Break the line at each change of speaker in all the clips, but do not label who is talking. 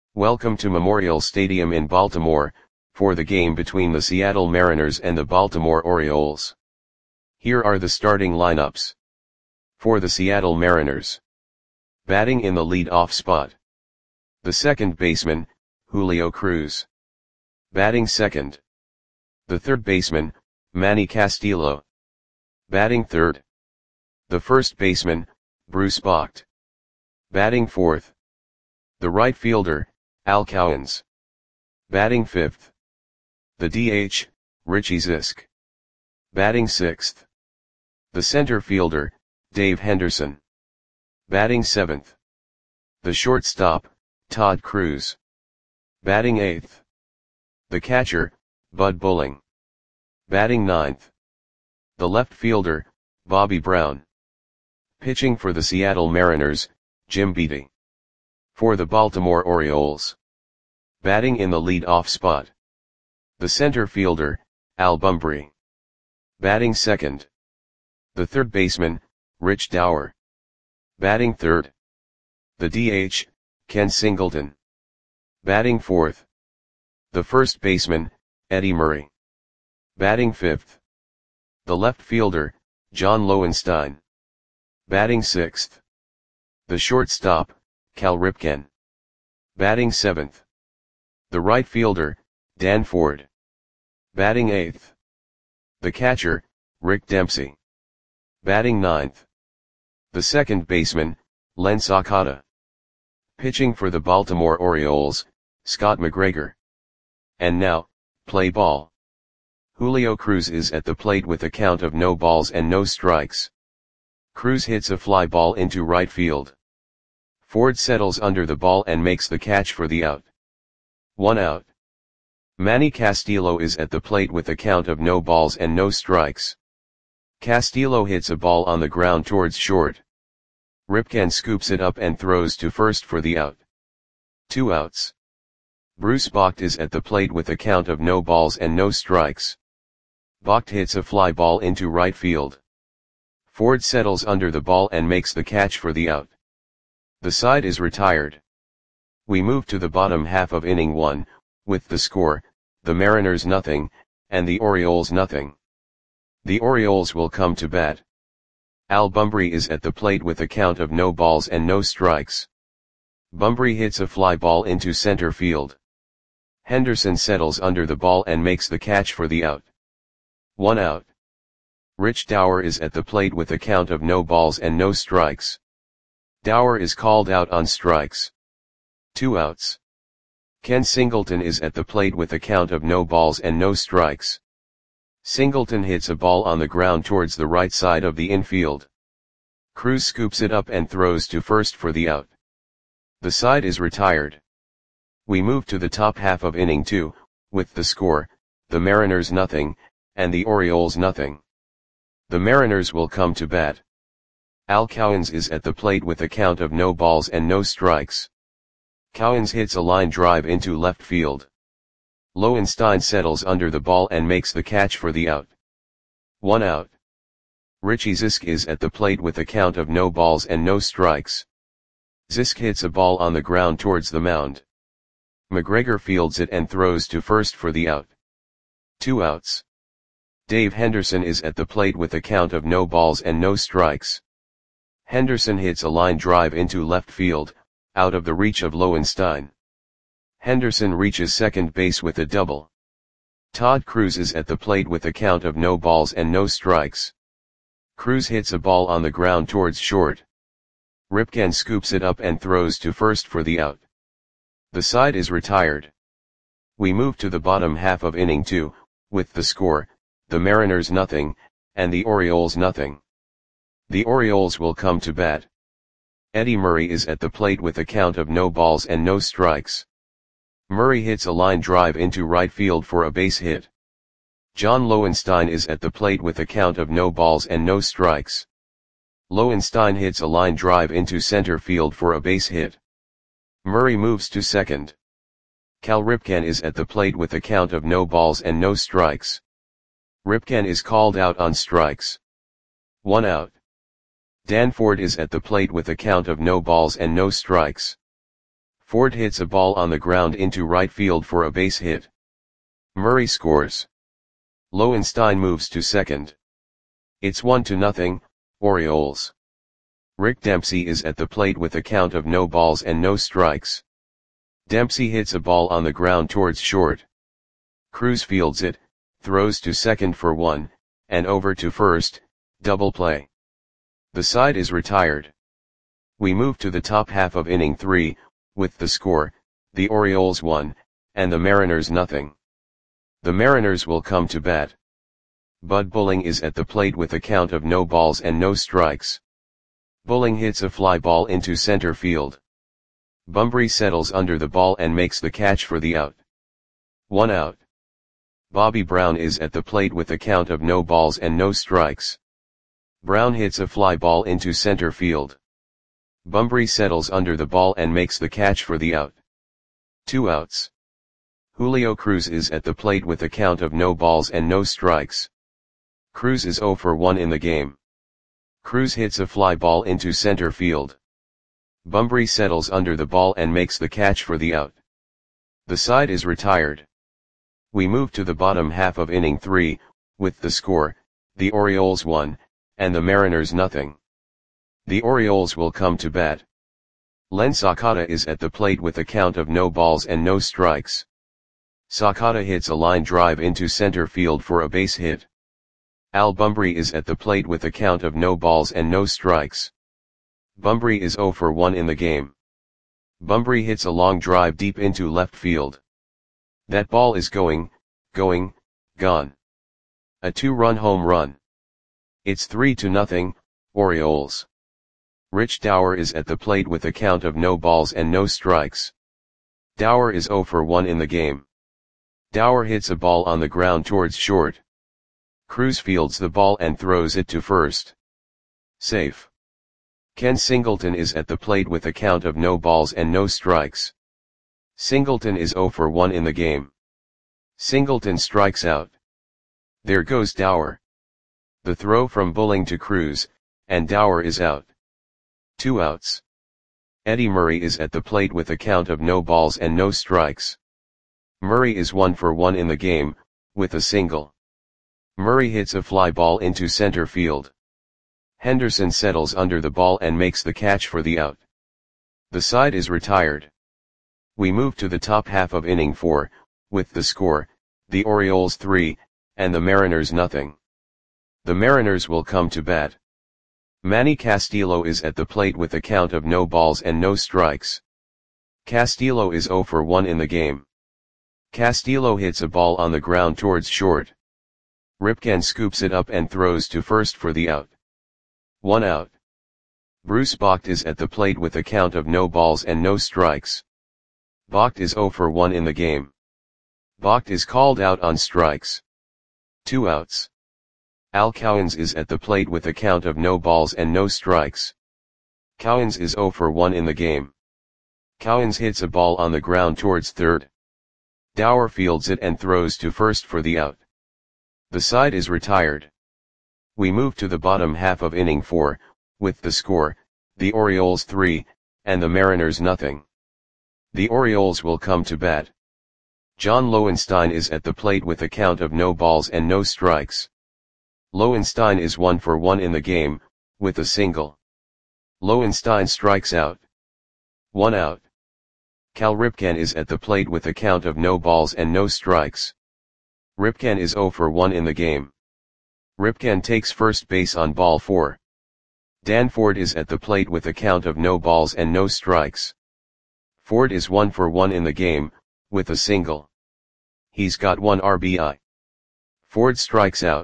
Welcome to Memorial Stadium in Baltimore, for the game between the Seattle Mariners and the Baltimore Orioles. Here are the starting lineups. For the Seattle Mariners. Batting in the lead-off spot. The second baseman, Julio Cruz. Batting second. The third baseman, Manny Castillo. Batting third. The first baseman, Bruce Bocht. Batting fourth. The right fielder, Al Cowens. Batting fifth. The DH, Richie Zisk. Batting sixth. The center fielder, Dave Henderson. Batting seventh. The shortstop, Todd Cruz. Batting eighth. The catcher, Bud Bulling. Batting ninth. The left fielder, Bobby Brown. Pitching for the Seattle Mariners, Jim Beattie. For the Baltimore Orioles. Batting in the lead-off spot. The center fielder, Al Bumbry. Batting second. The third baseman, Rich Dauer. Batting third. The DH, Ken Singleton. Batting fourth. The first baseman, Eddie Murray. Batting fifth. The left fielder, John Lowenstein. Batting sixth. The shortstop, Cal Ripken. Batting seventh. The right fielder, Dan Ford. Batting eighth. The catcher, Rick Dempsey. Batting ninth. The second baseman, Len Sakata. Pitching for the Baltimore Orioles, Scott McGregor. And now, play ball. Julio Cruz is at the plate with a count of no balls and no strikes. Cruz hits a fly ball into right field. Ford settles under the ball and makes the catch for the out. 1 out. Manny Castillo is at the plate with a count of no balls and no strikes. Castillo hits a ball on the ground towards short. Ripken scoops it up and throws to first for the out. 2 outs. Bruce Bocht is at the plate with a count of no balls and no strikes. Bocht hits a fly ball into right field. Ford settles under the ball and makes the catch for the out. The side is retired. We move to the bottom half of inning 1, with the score, the Mariners nothing, and the Orioles nothing. The Orioles will come to bat. Al Bumbry is at the plate with a count of no balls and no strikes. Bumbry hits a fly ball into center field. Henderson settles under the ball and makes the catch for the out. 1 out. Rich Dauer is at the plate with a count of no balls and no strikes. Dauer is called out on strikes. 2 outs. Ken Singleton is at the plate with a count of no balls and no strikes. Singleton hits a ball on the ground towards the right side of the infield. Cruz scoops it up and throws to first for the out. The side is retired. We move to the top half of inning 2, with the score, the Mariners nothing, and the Orioles nothing. The Mariners will come to bat. Al Cowens is at the plate with a count of no balls and no strikes. Cowens hits a line drive into left field. Lowenstein settles under the ball and makes the catch for the out. 1 out. Richie Zisk is at the plate with a count of no balls and no strikes. Zisk hits a ball on the ground towards the mound. McGregor fields it and throws to first for the out. 2 outs. Dave Henderson is at the plate with a count of no balls and no strikes. Henderson hits a line drive into left field, out of the reach of Lowenstein. Henderson reaches second base with a double. Todd Cruz is at the plate with a count of no balls and no strikes. Cruz hits a ball on the ground towards short. Ripken scoops it up and throws to first for the out. The side is retired. We move to the bottom half of inning 2, with the score, the Mariners nothing, and the Orioles nothing. The Orioles will come to bat. Eddie Murray is at the plate with a count of no balls and no strikes. Murray hits a line drive into right field for a base hit. John Lowenstein is at the plate with a count of no balls and no strikes. Lowenstein hits a line drive into center field for a base hit. Murray moves to second. Cal Ripken is at the plate with a count of no balls and no strikes. Ripken is called out on strikes. 1 out. Dan Ford is at the plate with a count of no balls and no strikes. Ford hits a ball on the ground into right field for a base hit. Murray scores. Lowenstein moves to second. It's 1-0, Orioles. Rick Dempsey is at the plate with a count of no balls and no strikes. Dempsey hits a ball on the ground towards short. Cruz fields it, throws to second for 1, and over to first, double play. The side is retired. We move to the top half of inning 3, with the score, the Orioles 1, and the Mariners 0. The Mariners will come to bat. Bud Bulling is at the plate with a count of no balls and no strikes. Bulling hits a fly ball into center field. Bunbury settles under the ball and makes the catch for the out. 1 out. Bobby Brown is at the plate with a count of no balls and no strikes. Brown hits a fly ball into center field. Bunbury settles under the ball and makes the catch for the out. 2 outs. Julio Cruz is at the plate with a count of no balls and no strikes. Cruz is 0 for 1 in the game. Cruz hits a fly ball into center field. Bunbury settles under the ball and makes the catch for the out. The side is retired. We move to the bottom half of inning 3, with the score, the Orioles 1, and the Mariners 0. The Orioles will come to bat. Len Sakata is at the plate with a count of no balls and no strikes. Sakata hits a line drive into center field for a base hit. Al Bunbury is at the plate with a count of no balls and no strikes. Bunbury is 0 for 1 in the game. Bunbury hits a long drive deep into left field. That ball is gone. A 2-run home run. It's 3-0, Orioles. Rich Dower is at the plate with a count of no balls and no strikes. Dower is 0 for 1 in the game. Dower hits a ball on the ground towards short. Cruz fields the ball and throws it to first. Safe. Ken Singleton is at the plate with a count of no balls and no strikes. Singleton is 0 for 1 in the game. Singleton strikes out. There goes Dower. The throw from Bulling to Cruz, and Dower is out. 2 outs. Eddie Murray is at the plate with a count of no balls and no strikes. Murray is 1 for 1 in the game, with a single. Murray hits a fly ball into center field. Henderson settles under the ball and makes the catch for the out. The side is retired. We move to the top half of inning 4, with the score, the Orioles 3, and the Mariners 0. The Mariners will come to bat. Manny Castillo is at the plate with a count of no balls and no strikes. Castillo is 0 for 1 in the game. Castillo hits a ball on the ground towards short. Ripken scoops it up and throws to first for the out. 1 out. Bruce Bocht is at the plate with a count of no balls and no strikes. Bocht is 0 for 1 in the game. Bocht is called out on strikes. 2 outs. Al Cowens is at the plate with a count of no balls and no strikes. Cowens is 0 for 1 in the game. Cowens hits a ball on the ground towards third. Dower fields it and throws to first for the out. The side is retired. We move to the bottom half of inning 4, with the score, the Orioles 3, and the Mariners 0. The Orioles will come to bat. John Lowenstein is at the plate with a count of no balls and no strikes. Lowenstein is 1 for 1 in the game, with a single. Lowenstein strikes out. 1 out. Cal Ripken is at the plate with a count of no balls and no strikes. Ripken is 0 for 1 in the game. Ripken takes first base on ball 4. Dan Ford is at the plate with a count of no balls and no strikes. Ford is 1 for 1 in the game, with a single. He's got 1 RBI. Ford strikes out.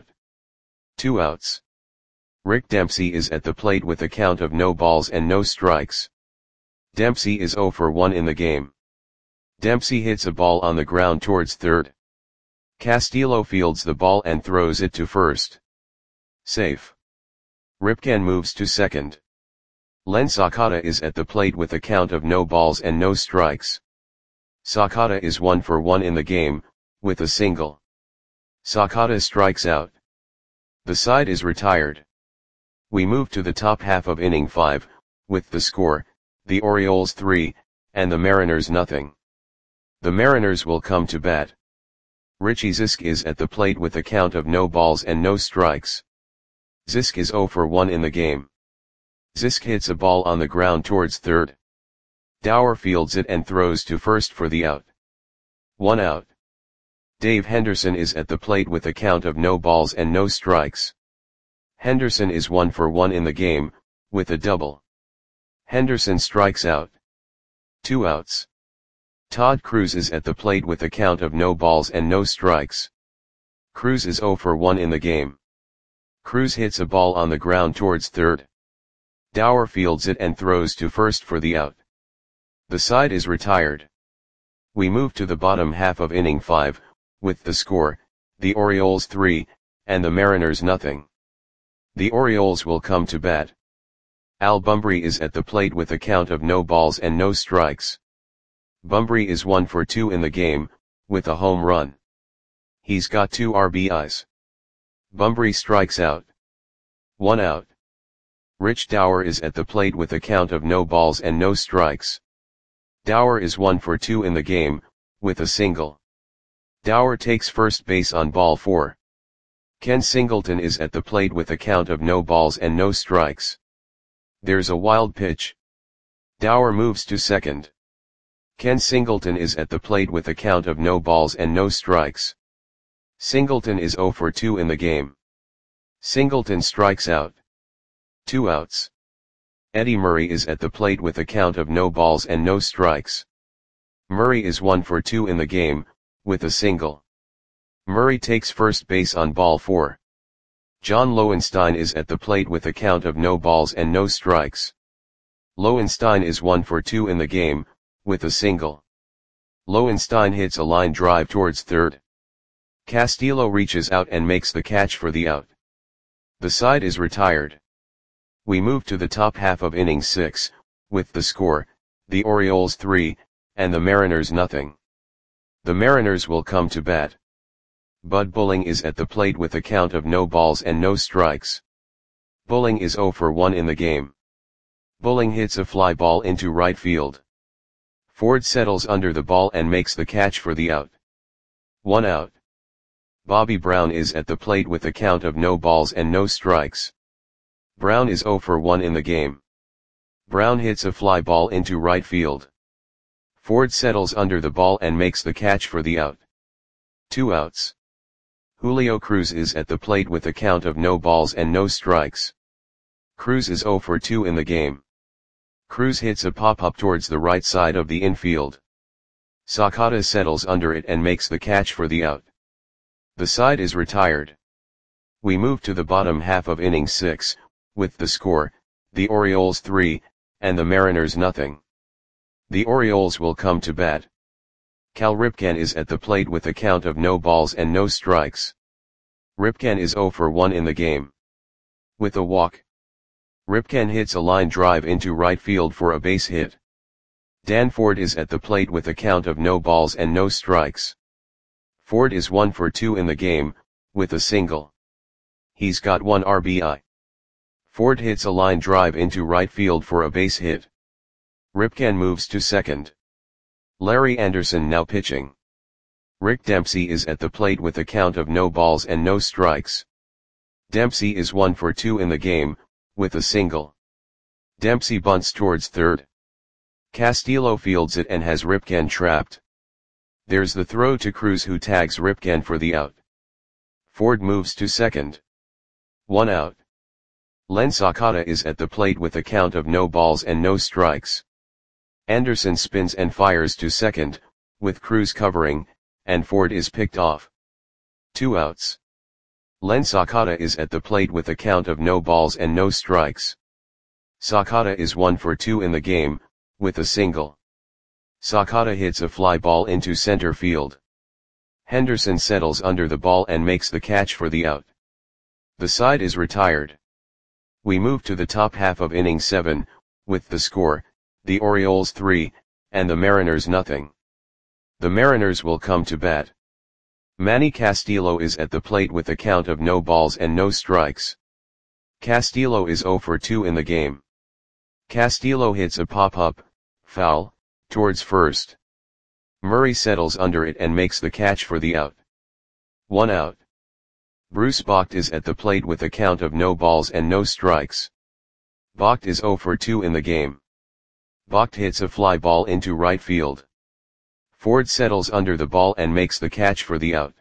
2 outs. Rick Dempsey is at the plate with a count of no balls and no strikes. Dempsey is 0 for 1 in the game. Dempsey hits a ball on the ground towards third. Castillo fields the ball and throws it to first. Safe. Ripken moves to second. Len Sakata is at the plate with a count of no balls and no strikes. Sakata is 1 for 1 in the game, with a single. Sakata strikes out. The side is retired. We move to the top half of inning 5, with the score, the Orioles 3, and the Mariners nothing. The Mariners will come to bat. Richie Zisk is at the plate with a count of no balls and no strikes. Zisk is 0 for 1 in the game. Zisk hits a ball on the ground towards third. Dower fields it and throws to first for the out. 1 out. Dave Henderson is at the plate with a count of no balls and no strikes. Henderson is 1 for 1 in the game, with a double. Henderson strikes out. 2 outs. Todd Cruz is at the plate with a count of no balls and no strikes. Cruz is 0 for 1 in the game. Cruz hits a ball on the ground towards third. Dower fields it and throws to first for the out. The side is retired. We move to the bottom half of inning 5, with the score, the Orioles 3, and the Mariners nothing. The Orioles will come to bat. Al Bumbry is at the plate with a count of no balls and no strikes. Bumbry is 1 for 2 in the game, with a home run. He's got 2 RBIs. Bumbry strikes out. 1 out. Rich Dower is at the plate with a count of no balls and no strikes. Dower is 1 for 2 in the game, with a single. Dower takes first base on ball 4. Ken Singleton is at the plate with a count of no balls and no strikes. There's a wild pitch. Dower moves to second. Ken Singleton is at the plate with a count of no balls and no strikes. Singleton is 0 for 2 in the game. Singleton strikes out. 2 outs. Eddie Murray is at the plate with a count of no balls and no strikes. Murray is 1 for 2 in the game, with a single. Murray takes first base on ball 4. John Lowenstein is at the plate with a count of no balls and no strikes. Lowenstein is 1 for 2 in the game, with a single. Lowenstein hits a line drive towards third. Castillo reaches out and makes the catch for the out. The side is retired. We move to the top half of inning 6, with the score, the Orioles 3, and the Mariners nothing. The Mariners will come to bat. Bud Bulling is at the plate with a count of no balls and no strikes. Bulling is 0 for 1 in the game. Bulling hits a fly ball into right field. Ford settles under the ball and makes the catch for the out. 1 out. Bobby Brown is at the plate with a count of no balls and no strikes. Brown is 0 for 1 in the game. Brown hits a fly ball into right field. Ford settles under the ball and makes the catch for the out. 2 outs. Julio Cruz is at the plate with a count of no balls and no strikes. Cruz is 0 for 2 in the game. Cruz hits a pop-up towards the right side of the infield. Sakata settles under it and makes the catch for the out. The side is retired. We move to the bottom half of inning 6, with the score, the Orioles 3, and the Mariners nothing. The Orioles will come to bat. Cal Ripken is at the plate with a count of no balls and no strikes. Ripken is 0 for 1 in the game. With a walk. Ripken hits a line drive into right field for a base hit. Dan Ford is at the plate with a count of no balls and no strikes. Ford is 1 for 2 in the game, with a single. He's got 1 RBI. Ford hits a line drive into right field for a base hit. Ripken moves to second. Larry Anderson now pitching. Rick Dempsey is at the plate with a count of no balls and no strikes. Dempsey is 1 for 2 in the game, with a single. Dempsey bunts towards third. Castillo fields it and has Ripken trapped. There's the throw to Cruz, who tags Ripken for the out. Ford moves to second. 1 out. Len Sakata is at the plate with a count of no balls and no strikes. Anderson spins and fires to second, with Cruz covering, and Ford is picked off. 2 outs. Len Sakata is at the plate with a count of no balls and no strikes. Sakata is 1 for 2 in the game, with a single. Sakata hits a fly ball into center field. Henderson settles under the ball and makes the catch for the out. The side is retired. We move to the top half of inning 7, with the score, the Orioles 3, and the Mariners nothing. The Mariners will come to bat. Manny Castillo is at the plate with a count of no balls and no strikes. Castillo is 0 for 2 in the game. Castillo hits a pop-up, foul, towards first. Murray settles under it and makes the catch for the out. 1 out. Bruce Bocht is at the plate with a count of no balls and no strikes. Bocht is 0 for 2 in the game. Bocht hits a fly ball into right field. Ford settles under the ball and makes the catch for the out.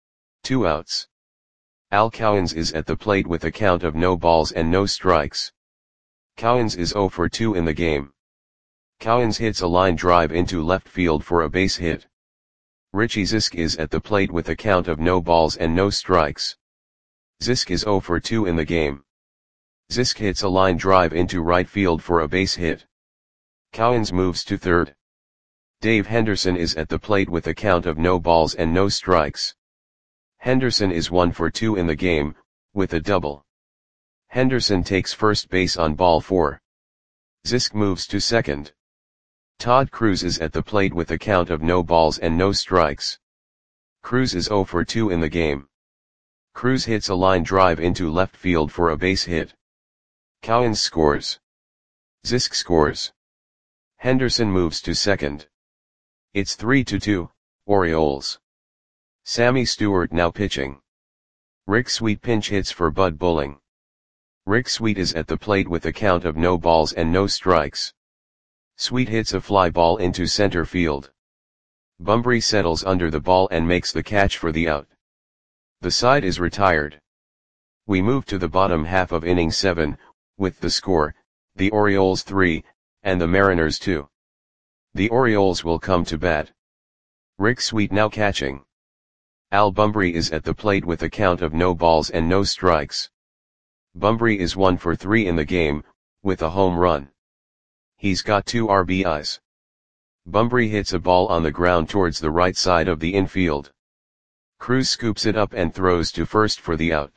2 outs. Al Cowens is at the plate with a count of no balls and no strikes. Cowens is 0 for 2 in the game. Cowens hits a line drive into left field for a base hit. Richie Zisk is at the plate with a count of no balls and no strikes. Zisk is 0 for 2 in the game. Zisk hits a line drive into right field for a base hit. Cowens moves to third. Dave Henderson is at the plate with a count of no balls and no strikes. Henderson is 1 for 2 in the game, with a double. Henderson takes first base on ball 4. Zisk moves to second. Todd Cruz is at the plate with a count of no balls and no strikes. Cruz is 0 for 2 in the game. Cruz hits a line drive into left field for a base hit. Cowens scores. Zisk scores. Henderson moves to second. It's 3-2, Orioles. Sammy Stewart now pitching. Rick Sweet pinch hits for Bud Bulling. Rick Sweet is at the plate with a count of no balls and no strikes. Sweet hits a fly ball into center field. Bumbry settles under the ball and makes the catch for the out. The side is retired. We move to the bottom half of inning 7, with the score, the Orioles 3, and the Mariners 2. The Orioles will come to bat. Rick Sweet now catching. Al Bumbry is at the plate with a count of no balls and no strikes. Bumbry is 1 for 3 in the game, with a home run. He's got 2 RBIs. Bumbry hits a ball on the ground towards the right side of the infield. Cruz scoops it up and throws to first for the out.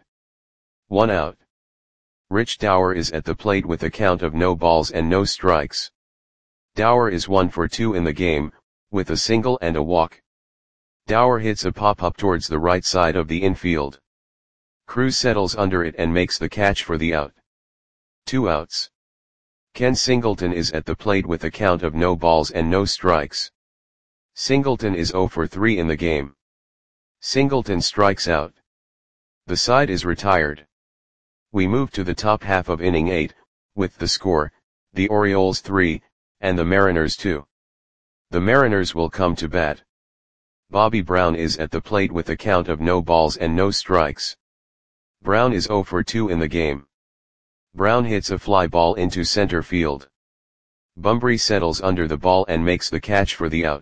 1 out. Rich Dower is at the plate with a count of no balls and no strikes. Dower is 1 for 2 in the game, with a single and a walk. Dower hits a pop-up towards the right side of the infield. Cruz settles under it and makes the catch for the out. 2 outs. Ken Singleton is at the plate with a count of no balls and no strikes. Singleton is 0 for 3 in the game. Singleton strikes out. The side is retired. We move to the top half of inning 8, with the score, the Orioles 3, and the Mariners 2. The Mariners will come to bat. Bobby Brown is at the plate with a count of no balls and no strikes. Brown is 0 for 2 in the game. Brown hits a fly ball into center field. Bumbry settles under the ball and makes the catch for the out.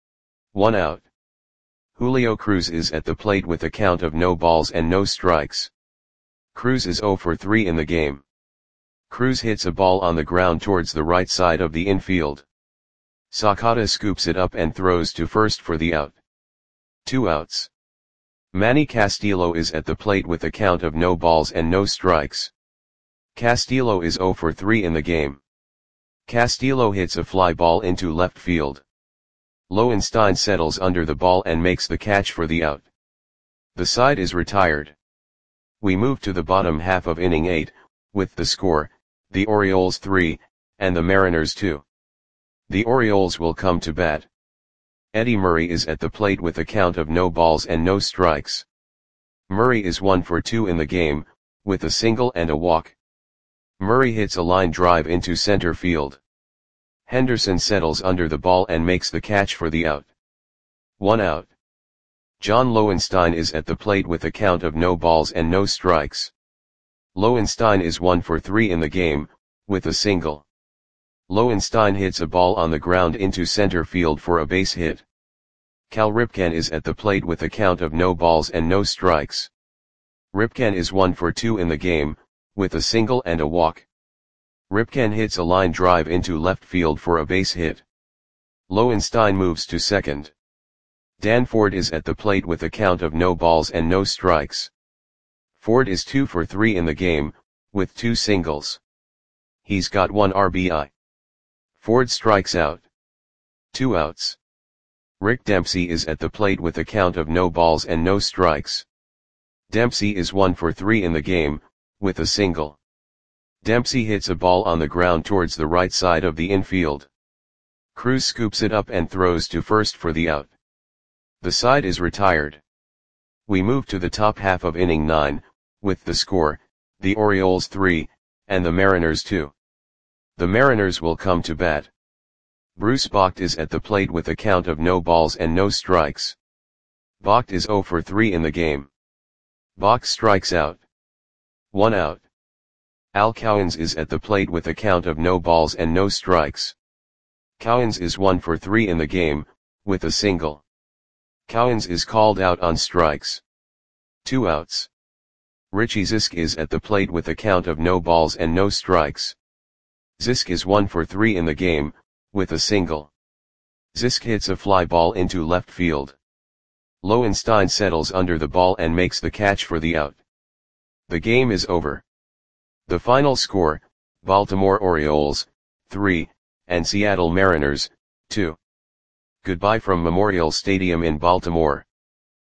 1 out. Julio Cruz is at the plate with a count of no balls and no strikes. Cruz is 0 for 3 in the game. Cruz hits a ball on the ground towards the right side of the infield. Sakata scoops it up and throws to first for the out. 2 outs. Manny Castillo is at the plate with a count of no balls and no strikes. Castillo is 0 for 3 in the game. Castillo hits a fly ball into left field. Lowenstein settles under the ball and makes the catch for the out. The side is retired. We move to the bottom half of inning 8, with the score, the Orioles 3, and the Mariners 2. The Orioles will come to bat. Eddie Murray is at the plate with a count of no balls and no strikes. Murray is 1 for 2 in the game, with a single and a walk. Murray hits a line drive into center field. Henderson settles under the ball and makes the catch for the out. 1 out. John Lowenstein is at the plate with a count of no balls and no strikes. Lowenstein is 1 for 3 in the game, with a single. Lowenstein hits a ball on the ground into center field for a base hit. Cal Ripken is at the plate with a count of no balls and no strikes. Ripken is 1 for 2 in the game, with a single and a walk. Ripken hits a line drive into left field for a base hit. Lowenstein moves to second. Dan Ford is at the plate with a count of no balls and no strikes. Ford is 2 for 3 in the game, with 2 singles. He's got 1 RBI. Ford strikes out. 2 outs. Rick Dempsey is at the plate with a count of no balls and no strikes. Dempsey is 1 for 3 in the game, with a single. Dempsey hits a ball on the ground towards the right side of the infield. Cruz scoops it up and throws to first for the out. The side is retired. We move to the top half of inning 9, with the score, the Orioles 3, and the Mariners 2. The Mariners will come to bat. Bruce Bocht is at the plate with a count of no balls and no strikes. Bocht is 0 for 3 in the game. Bocht strikes out. 1 out. Al Cowens is at the plate with a count of no balls and no strikes. Cowens is 1 for 3 in the game, with a single. Cowens is called out on strikes. 2 outs. Richie Zisk is at the plate with a count of no balls and no strikes. Zisk is 1 for 3 in the game, with a single. Zisk hits a fly ball into left field. Lowenstein settles under the ball and makes the catch for the out. The game is over. The final score, Baltimore Orioles, 3, and Seattle Mariners, 2. Goodbye from Memorial Stadium in Baltimore.